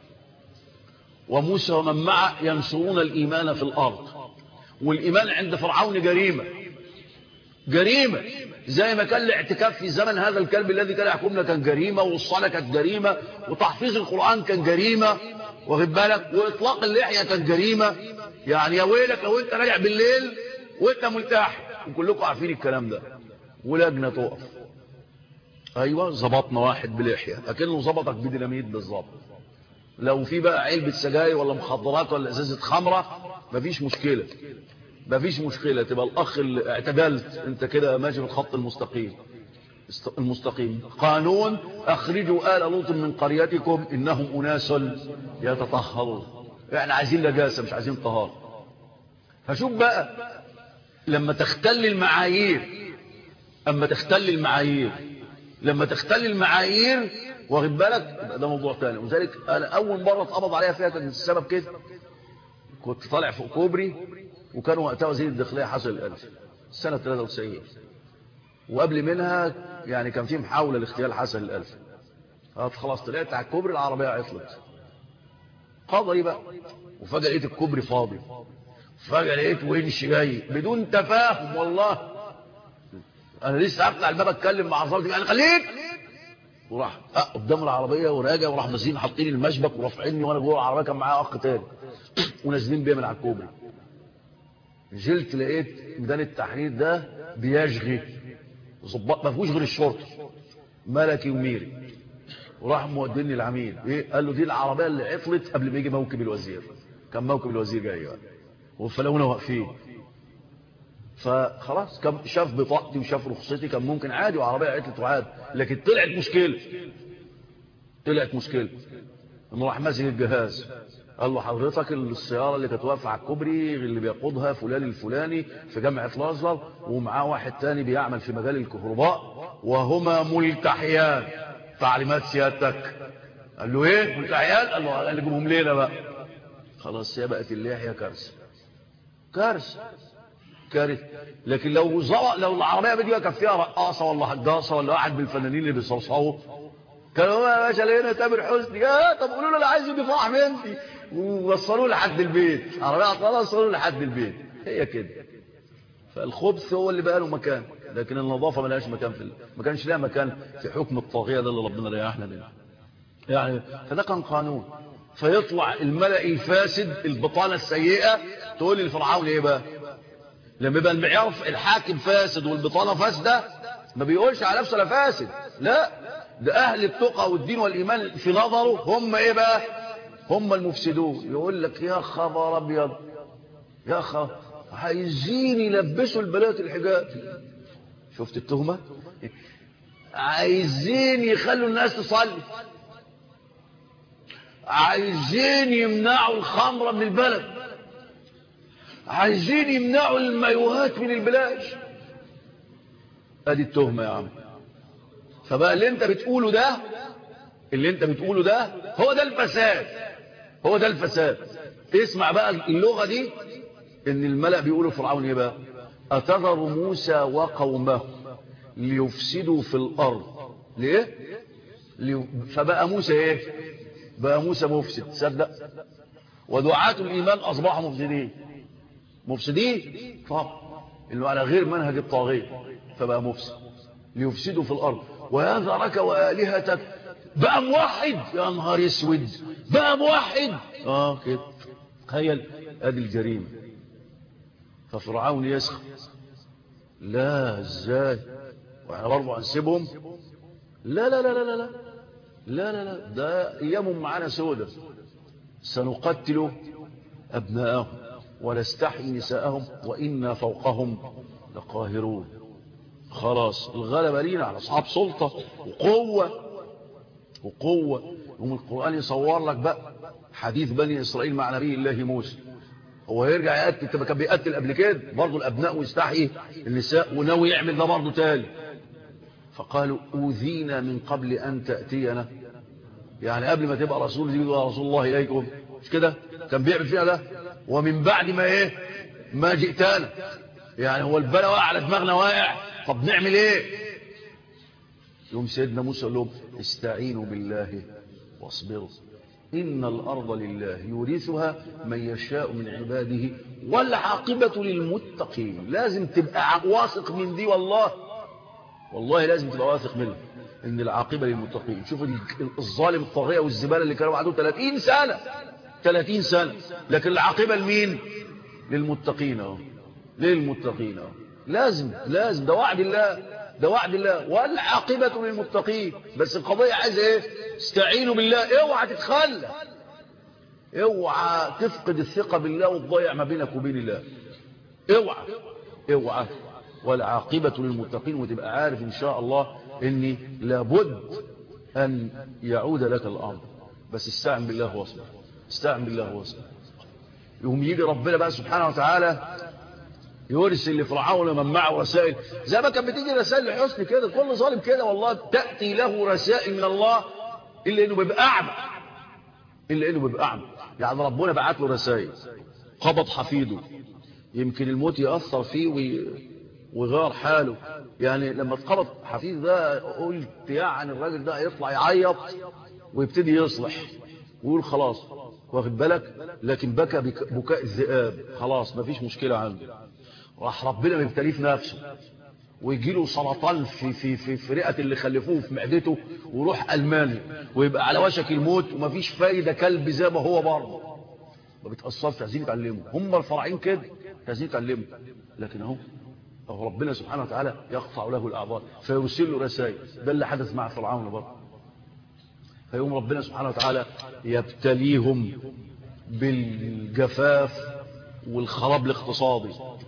A: وموسى ومن معه ينشرون الإيمان في الأرض، والإيمان عند فرعون جريمة جريمة زي ما كان الاعتكاف في زمن هذا الكلب الذي كان يحكمنا كان جريمة، والصلاة كانت جريمة، وتحفيظ القرآن كان جريمة، واخد بالك، وإطلاق اللحية كان جريمة. يعني يا ويلك لو انت راجع بالليل وانت ملتاح، وكلكم عارفين الكلام ده، ولجنة تقف ايوه ظبطنا واحد بلحية اكنه ظبطك بديناميت بالظبط. لو في بقى علبة سجاير ولا مخدرات ولا ازازة خمرة مفيش مشكلة مفيش مشكلة تبقى الاخ اللي اعتدلت انت كده ماشي في الخط المستقيم المستقيم. قانون اخرجوا آل لوط من قريتكم انهم اناس يتطهرون. احنا عايزين لجاسة مش عايزين طهارة. فشوف بقى لما تختل المعايير اما تختل المعايير لما تختل المعايير واخد بالك ده موضوع تاني. وذلك انا اول مرة اتقبض عليها فيها كان السبب كده. كنت طالع فوق كوبري وكان وقتها وزير الداخلية حسن الألفي سنة ثلاثة وتسعين، وقبل منها يعني كان في محاولة لاغتيال حسن الألفي. خلاص طلعت على الكوبري العربية عطلت قضري بقى، وفجأة لقيت الكوبري فاضي، فجأة لقيت وينش جاي بدون تفاهم. والله انا لسه افتح الباب اتكلم مع ظابط يعني خليك، وراح قدام العربيه وراجع، وراح نازلين حاطين المشبك ورافعيني وانا جوه العربيه كان معايا اخ تاني ونازلين بيا من على الكوبري. نزلت لقيت ميدان التحرير ده بيشغي ظباط ما فيهوش غير الشرطه ملكي وميري، وراح موديني العميد ايه قال له دي العربيه اللي عطلت قبل ما يجي موكب الوزير. كان موكب الوزير جاي بقى وفلونا واقفين. فخلاص كان شاف بطاقتي وشاف رخصتي كان ممكن عادي وعربيه عطلت وعادي، لكن طلعت مشكله طلعت مشكله انه راح ماسك الجهاز قال له حضرتك السياره اللي كانت واقفه على الكوبري اللي بيقودها فلان الفلاني في جامعه الازهر ومعاه واحد تاني بيعمل في مجال الكهرباء وهما ملتحيان، تعليمات سيادتك. قال له ايه ملتحيان؟ قال له قال لي جيبهم لينا بقى. خلاص هي بقت اللحيه كارثه كارثه كارثه. لكن لو زرق لو العربيه دي كان فيها رقاصه ولا حداصه ولا واحد من الفنانين اللي بيصوصوا كان هو يا باشا لقينا تامر حسني يا طب قولوا له انا عايز يجي فرح بنتي ووصلوه لحد البيت، عربيه عطلانه وصلوه لحد البيت. هي كده. فالخبث هو اللي بقى له مكان، لكن النظافه ما لهاش مكان في ما كانش لها مكان في حكم الطاغيه ده اللي ربنا ريحنا منه. يعني فده كان قانون. فيطلع الملأ الفاسد البطانه السيئه تقول للفرعون ايه بقى لما يبقى المعيار الحاكم فاسد والبطانه فاسده؟ ما بيقولش على نفسه لا فاسد، لا ده اهل التقى والدين والايمان في نظره هم ايه بقى؟ هم المفسدون. يقول لك يا خبر ابيض يا خبر عايزين يلبسوا البنات الحجاب. شفت التهمه؟ عايزين يخلوا الناس تصلي، عايزين يمنعوا الخمره من البلد، عايزين يمنعوا المايوهات من البلاد. ادي التهمه يا عم. فبقى اللي انت بتقوله ده اللي انت بتقوله ده هو ده الفساد هو ده الفساد. اسمع بقى اللغة دي، ان الملأ بيقولوا فرعون ايه بقى؟ أتذر موسى وقومه ليفسدوا في الأرض. ليه؟ لي... فبقى موسى ايه؟ بقى موسى مفسد. تصدق؟ ودعاة الإيمان أصبحوا مفسدين. مفسدين طب اللي على غير منهج الطاغية، فبقى مفسد. ليفسدوا في الأرض ويذرك وآلهتك. بقى موحد. يا نهار اسود، بقى موحد. اه كده تخيل، ادي الجريمة. ففرعون يسخر، لا ازاي واحنا برضه هنسيبهم؟ لا لا لا لا لا لا لا لا ده ايامهم معانا سودة. سنقتل ابناءهم ونستحيي نساءهم وإنا فوقهم لقاهرون. خلاص الغلبة لينا على أصحاب سلطة وقوة وقوة. يوم القرآن يصور لك بقى حديث بني إسرائيل مع نبي الله موسى. هو يرجع يقتل، تبقى كان بيقتل قبل كده برضه الأبناء ويستحيي النساء، وناوي يعمل ده برضه تالي. فقالوا أوذينا من قبل أن تأتينا، يعني قبل ما تبقى رسول دي رسول الله إليكم، مش كده كان بيعمل فيها ده؟ ومن بعد ما إيه ما جئتنا، يعني هو البلا واقع على دماغنا واقع، طب نعمل إيه؟ يوم سيدنا موسى قال لهم استعينوا بالله واصبروا إن الأرض لله يورثها من يشاء من عباده والعاقبة للمتقين. لازم تبقى واثق من دي، والله والله لازم تبقى واثق منها إن العاقبة للمتقين. شوفوا الظالم الطاغية والزبالة اللي كانوا بعدهم ثلاثين سنة ثلاثين سنة، لكن العاقبة لمين؟ للمتقين اهو، للمتقين اهو. لازم لازم ده وعد الله، ده وعد الله والعاقبة للمتقين. بس القضية عايزة ايه؟ استعينوا بالله. اوعى تتخلى، اوعى تفقد الثقة بالله وتضيع ما بينك وبين الله. اوعى اوعى والعاقبة للمتقين. وتبقى عارف ان شاء الله اني لابد ان يعود لك الامر، بس استعن بالله واصبر، استعن بالله واصبر. يوم يجي ربنا بقى سبحانه وتعالى يرسل لفرعون ومن معه رسائل، زي ما كانت بتيجي رسائل لحسن كده. كل ظالم كده والله تأتي له رسائل من الله، إلا إنه بيبقى أعمى، إلا إنه بيبقى أعمى. يعني ربنا بعت له رسائل، قبض حفيده، يمكن الموت يأثر فيه ويغير حاله. يعني لما اتقبض حفيد ده قلت يعني الراجل ده هيطلع يعيط ويبتدي يصلح ويقول خلاص، واخد بالك؟ لكن بكى بكاء الذئاب، خلاص مفيش مشكلة عنده. راح ربنا مبتليه في نفسه ويجي له سرطان في في في في رئه اللي خلفوه في معدته، ويروح المانيا ويبقى على وشك الموت ومفيش فايده، كلب زي ما هو برضه ما بيتاثرش. عايزين يتعلموا هم الفراعين كده، عايزين يتعلموا. لكن اهو اهو ربنا سبحانه وتعالى يقطع له الاعضاء فيرسل له رسائل. ده اللي حدث مع فرعون برضه. فيوم ربنا سبحانه وتعالى يبتليهم بالجفاف والخراب الاقتصادي.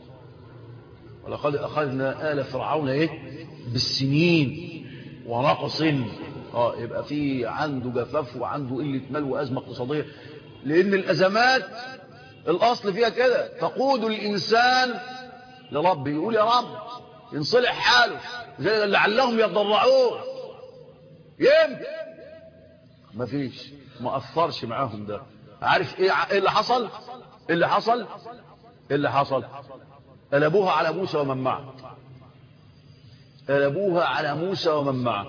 A: ولقد أخذنا آل فرعون إيه بالسنين ونقص. اه يبقى في عنده جفاف وعنده قلة مال وأزمة اقتصادية، لأن الأزمات الأصل فيها كده تقود الإنسان لرب، يقول يا رب ينصلح حاله زي لعلهم يضرعون. يمكن ما فيش، ما أثرش معاهم ده. عارف إيه اللي حصل؟ إيه اللي حصل؟ إيه اللي حصل؟ قلبوها على موسى ومن معه، قلبوها على موسى ومن معه.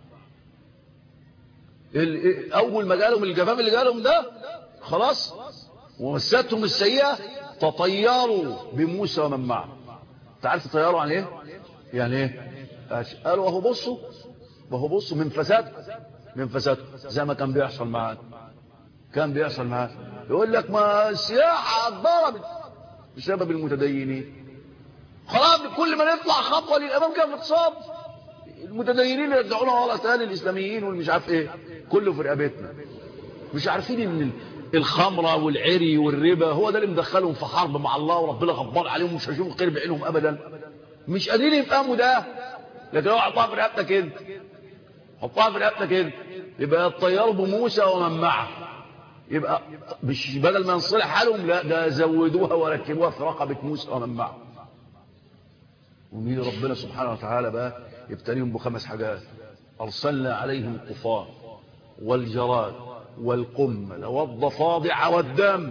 A: أول ما جالهم الجفاف اللي جالهم ده خلاص ومستهم السيئة تطيروا بموسى ومن معه. تعرف تطيروا عن ايه؟ يعني ايه؟ قالوا وهو بصوا وهو بصوا من فساد من فساد زي ما كان بيحصل معانا. كان بيحصل معانا يقول لك ما السياحة اتضربت بسبب المتدينين. خلاص كل ما نطلع خطوة للأمام كان الاقتصاد، المتدينين يرجعونا ورا تاني، الإسلاميين والمش عارف ايه كله في رقبتنا. مش عارفين ان الخمرة والعري والربا هو ده اللي مدخلهم في حرب مع الله، وربنا غضبان عليهم ومش هيشوفوا خير بعينهم ابدا. مش قادرين يفهموا ده. لكن لو حطها في رقبتك انت، حطها في رقبتك انت، يبقى الطيار بموسى ومن معه. يبقى مش بدل ما ينصلح حالهم، لا ده زودوها وركبوها في رقبة موسى ومن معه. ومين ربنا سبحانه وتعالى بقى يبتليهم بخمس حاجات. أرسلنا عليهم الطوفان والجراد والقمل والضفادع والدم.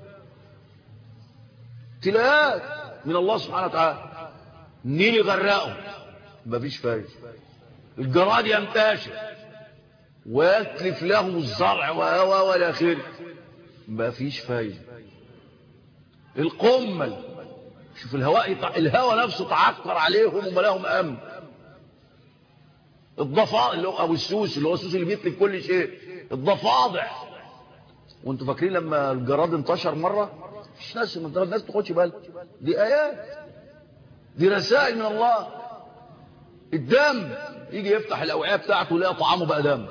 A: ابتلاءات من الله سبحانه وتعالى. النيل يغرقهم مفيش فايدة، الجراد ينتشر ويتلف لهم الزرع وهو والى اخره مفيش فايدة. القمل شوف الهواء يطع... الهواء نفسه تعكر عليهم وما لهم امن. الضفادع اللي هو ابو السوس اللي هو السوس اللي بيطلق كل شيء. الضفادع وانتوا فاكرين لما الجراد انتشر مره مش ناس الناس تاخدش بالها، دي ايات، دي رسائل من الله. الدم يجي يفتح الاوعيه بتاعته يلاقي طعامه بقى دم.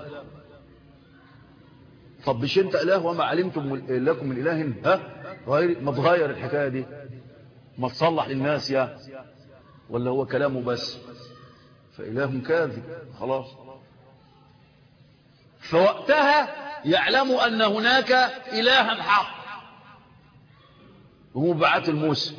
A: طب مش انت اله وما علمتم لكم من اله ها غير ما تغير الحكايه دي، ما تصلح للناس يا ولا هو كلامه بس؟ فإله كاذب خلاص. فوقتها يعلموا أن هناك إلها حق وهو بعت الموسى.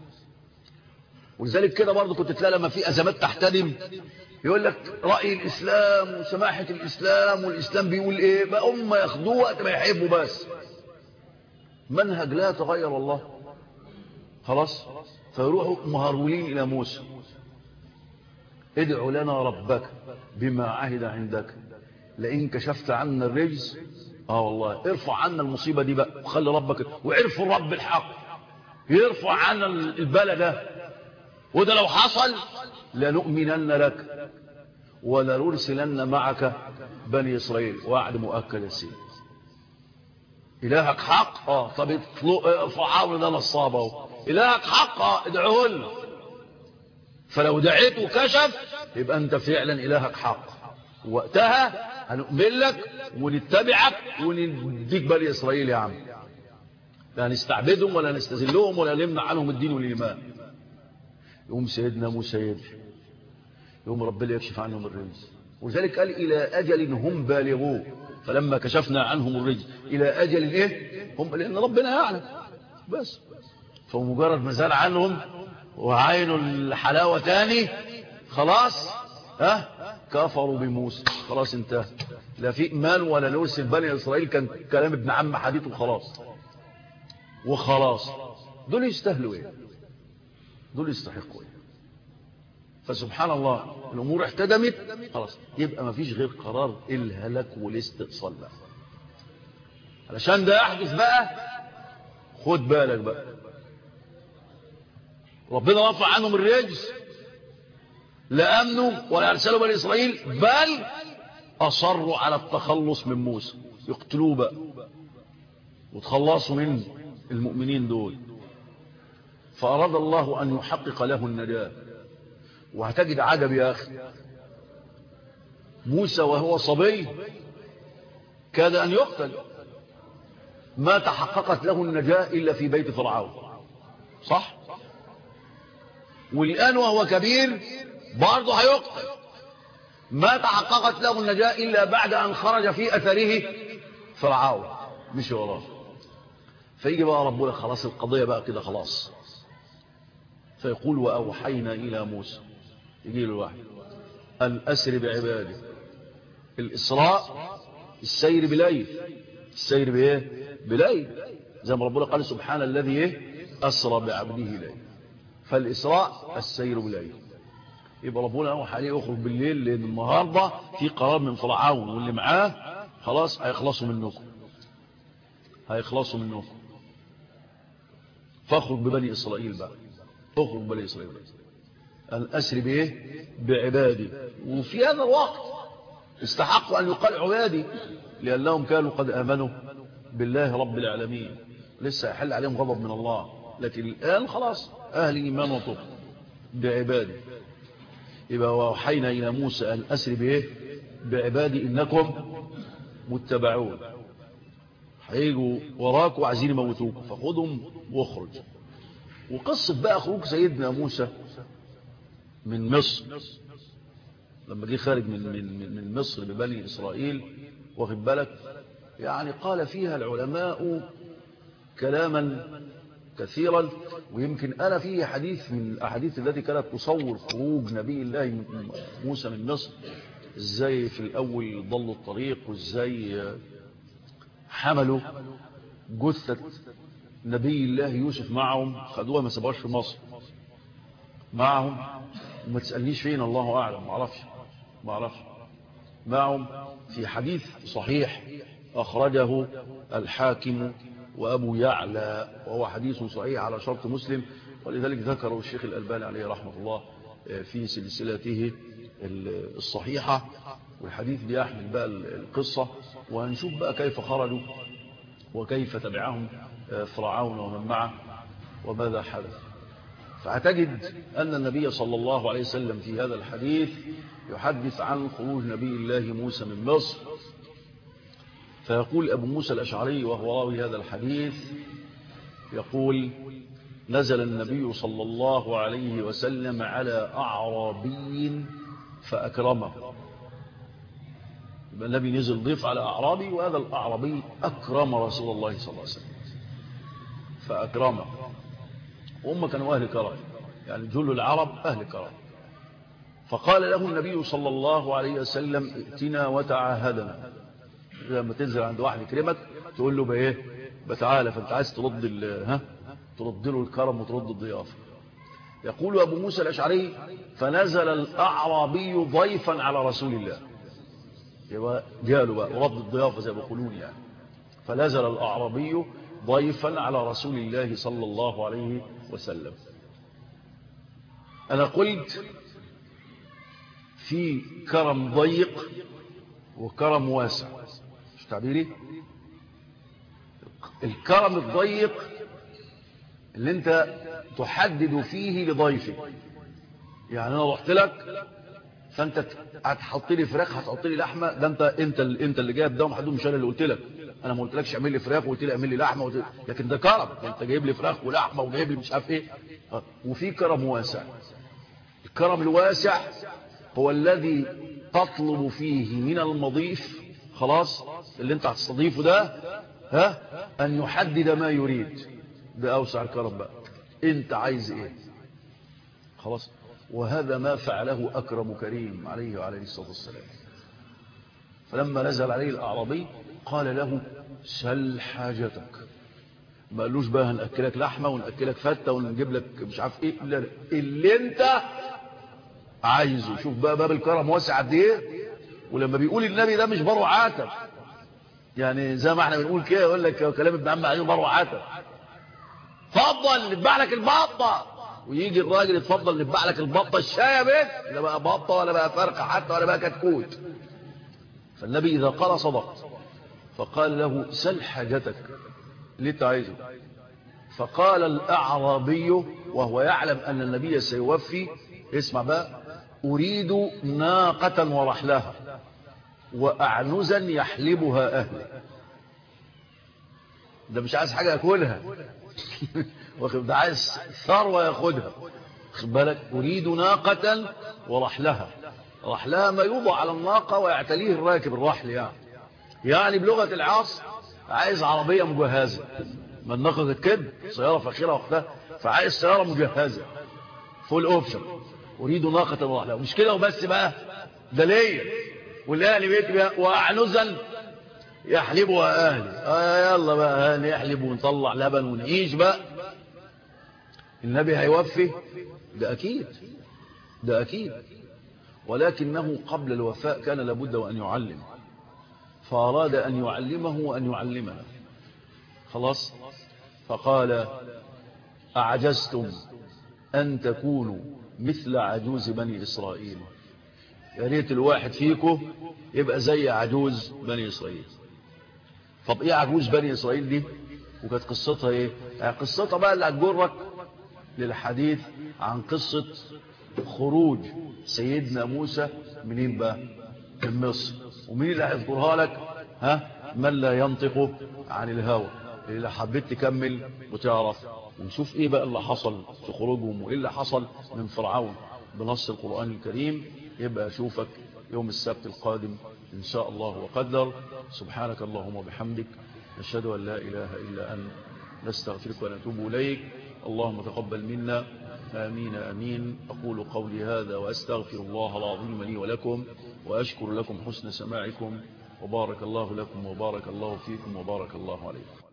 A: ولذلك كده برضه كنت تلاقي لما في أزمات تحتدم يقول لك رأي الإسلام وسماحة الإسلام والإسلام بيقول إيه بقى، هم ياخدوه وقت ما يحبوا بس. منهج لا تغير الله خلاص. فيروحوا مهرولين إلى موسى ادعوا لنا ربك بما عهد عندك لئن كشفت عنا الرجز اه والله ارفع عنا المصيبة دي بقى وخلي ربك وعرفوا الرب الحق يرفع عنا البلاء ده، وده لو حصل لنؤمنن لك ولنرسلن معك بني إسرائيل. وعد مؤكد يا سيدي. إلهك حق اه طب ارفع عون ده نصابه اهو. إلهك حق اه ادعوه لنا. فلو دعيت وكشف يبقى انت فعلا إلهك حق، وقتها هنؤمن لك ونتبعك ونديك بني إسرائيل يا عم. لا نستعبدهم ولا نستذلهم ولا نمنع عنهم الدين والإيمان. يوم سيدنا موسى يدعي يوم ربنا يكشف عنهم الرجز. ولذلك قال إلى أجل هم بالغوه فلما كشفنا عنهم الرجز إلى أجل إيه هم، لأن ربنا يعلم بس. فمجرد ما زال عنهم وعينوا الحلاوة تاني خلاص ها كفروا بموسى خلاص انتهى. لا في إيمان ولا نرسل بني إسرائيل، كان كلام ابن عم حديث وخلاص وخلاص. دول يستاهلوا ايه؟ دول يستحقوا ايه؟ فسبحان الله الأمور احتدمت خلاص يبقى ما فيش غير قرار الهلاك والاستئصال بقى. علشان ده يحدث بقى خد بالك بقى ربنا رفع عنهم الرجز لا أمنوا ولا أرسلوا بني إسرائيل بل أصروا على التخلص من موسى. يقتلوه بقى وتخلصوا من المؤمنين دول. فأراد الله أن يحقق له النجاة. وهتجد عجب يا أخي موسى وهو صبي كاد أن يقتل، ما تحققت له النجاة إلا في بيت فرعون صح؟ والآن وهو كبير برضه هيقتل، ما تحققت له النجاة إلا بعد أن خرج في أثره فرعون مش وراه. فيجي بقى ربنا خلاص القضية بقى كده خلاص. فيقول وأوحينا إلى موسى يجي له الوحي أن أسر بعباده. الإسراء السير بليل، السير بإيه؟ بليل زي ما ربنا قال سبحان الذي إيه؟ أسرى بعبده ليل. فالإسراء السير بليل. يبقى ربنا أوحى عليه يخرج بالليل لأن النهاردة في قرار من فرعون واللي معاه خلاص هيخلصوا منكم هيخلصوا منكم. فاخرج ببني إسرائيل بقى اخرج ببني إسرائيل أن أسر بإيه؟ بعبادي. وفي هذا الوقت استحقوا أن يقال عبادي لأنهم كانوا قد آمنوا بالله رب العالمين، لسه يحل عليهم غضب من الله. لكن الآن خلاص أهل إيمان وطب بعبادي. يبقى وأوحينا إلى موسى أن أسر بإيه؟ بعبادي إنكم متبعون. هيجوا وراك وعايزين يموتوك فخذهم واخرج. وقصة بقى خروج سيدنا موسى من مصر لما جه خارج من من من مصر ببني إسرائيل واخد بالك، يعني قال فيها العلماء كلاما كثيرا. ويمكن أنا فيه حديث من الأحاديث التي كانت تصور خروج نبي الله موسى من مصر، ازاي في الأول ضلوا الطريق وازاي حملوا جثة نبي الله يوسف معهم، خدوها ما سابوهاش في مصر معهم، وما تسألنيش فين، الله أعلم، ما اعرفش ما اعرفش معهم، في حديث صحيح أخرجه الحاكم وأبو يعلى، وهو حديث صحيح على شرط مسلم، ولذلك ذكره الشيخ الألباني عليه رحمة الله في سلسلته الصحيحة. والحديث بيحمل بقى القصة، وهنشوف بقى كيف خرجوا وكيف تبعهم فرعون ومن معه وماذا حدث. فهتجد أن النبي صلى الله عليه وسلم في هذا الحديث يحدث عن خروج نبي الله موسى من مصر، فيقول أبو موسى الأشعري وهو راوي هذا الحديث، يقول: نزل النبي صلى الله عليه وسلم على أعرابي فأكرمه. النبي نزل ضيف على أعرابي، وهذا الأعرابي أكرم رسول الله صلى الله عليه وسلم فأكرمه. وهم كانوا أهل كرم، يعني جل العرب أهل كرم. فقال له النبي صلى الله عليه وسلم: ائتنا وتعاهدنا. لما تنزل عند واحد يكرمك تقول له بايه؟ بتعالى. فانت عايز ترد ها ترد له الكرم وترد الضيافه. يقول ابو موسى الاشعري: فنزل الاعرابي ضيفا على رسول الله. يبقى جاله بقى ورد الضيافه زي ما بيقولون يعني. فنزل الاعرابي ضيفا على رسول الله صلى الله عليه وسلم. انا قلت في كرم ضيق وكرم واسع، مش تعبيري؟ الكرم الضيق اللي انت تحدد فيه لضيفك، يعني انا رحت لك فانت هتحط لي فراخ، هتحط لي لحمه، ده انت انت انت اللي جايب ده ومحدود، مش انا اللي قلت لك، انا ما قلتلكش اعمل لي فراخ وقلت لي اعمل لي لحمه وقلت... لكن ده كرم، انت جايب لي فراخ ولحمه وجايب لي مش عارف ايه. وفي كرم واسع. الكرم الواسع هو الذي تطلب فيه من المضيف، خلاص اللي انت هتستضيفه ده، ها ان يحدد ما يريد. ده اوسع الكرم بقى، انت عايز ايه؟ خلاص. وهذا ما فعله اكرم كريم عليه وعليه الصلاه والسلام. فلما نزل عليه الاعرابي قال له: سل حاجتك. ما قالوش بقى هنأكلك لحمه ونأكلك فته ونجيب لك مش عارف ايه، لا لا، اللي انت عايزه. شوف بقى باب الكرم واسع قد ايه. ولما بيقول النبي ده مش بره عاتب، يعني زي ما احنا بنقول كده، يقول لك كلام ابن عم عليه بره عاتب، اتفضل نتبع لك البطه، ويجي الراجل: اتفضل نتبع لك البطه الشاي يا بنت، لا بقى بطه ولا بقى فرخه حتى ولا بقى كتكوت. فالنبي اذا قال صدق، فقال له: سل حاجتك اللي انت عايزه. فقال الاعرابي وهو يعلم ان النبي سيوفي: اسمع بقى، اريد ناقه ورحلها واعنزا يحلبها اهلي. ده مش عايز حاجه ياكلها واخد، ده عايز ثروه ياخدها، خد بالك. اريد ناقه ورحلها. رحلها ما يوضع على الناقه ويعتليه الراكب، الرحل يعني يعني بلغه العصر عايز عربيه مجهزه. ما الناقه كانت كده سياره فاخره وقتها، فعايز سياره مجهزه فول اوبشن. اريد ناقه ورحلها. مش كده وبس بقى، ده ليا والاهل بيتي بقى، واعنزا يحلبها اهلي. آه يلا بقى نحلب ونطلع لبن ونعيش بقى. النبي هيوفي؟ ده اكيد، ده اكيد. ولكنه قبل الوفاء كان لابد وان يعلم، فاراد ان يعلمه وان يعلمنا. خلاص. فقال: اعجزتم ان تكونوا مثل عجوز بني اسرائيل. يا ريت الواحد فيكم يبقى زي عجوز بني اسرائيل. طب ايه عجوز بني اسرائيل دي؟ وكانت قصتها ايه؟ يعني قصتها بقى اللي هتجرك للحديث عن قصة خروج سيدنا موسى منين بقى؟ من مصر. ومين اللي هيذكرها لك؟ ها؟ من لا ينطق عن الهوى. اللي حبيت تكمل وتعرف ونشوف ايه بقى اللي حصل في خروجهم وايه اللي حصل من فرعون بنص القرآن الكريم، يبقى اشوفك يوم السبت القادم إن شاء الله وقدر. سبحانك اللهم وبحمدك، نشهد أن لا إله إلا أنت، نستغفرك ونتوب إليك. اللهم تقبل منا، آمين آمين. أقول قولي هذا وأستغفر الله العظيم لي ولكم، وأشكر لكم حسن سماعكم. وبارك الله لكم وبارك الله فيكم وبارك الله عليكم.